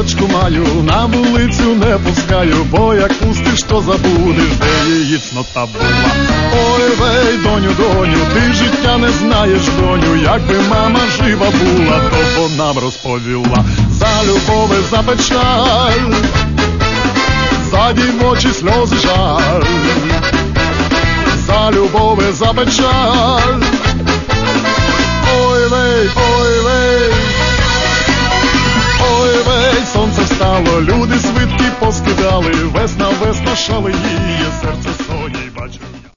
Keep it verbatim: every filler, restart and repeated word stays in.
дочку маю, на вулицю не пускаю, бо як пустиш, то забудеш, де її цнота була. Ой, вей, доню, доню, ти життя не знаєш, доню, якби мама жива була, то вона б розповіла. За любов і за печаль, за дівочі сльози жаль, за любов і за печаль. Ой, вей, ой, вей, ой, вей, сонце встало, люди свитки поскидали, весна, весна шалеє, серце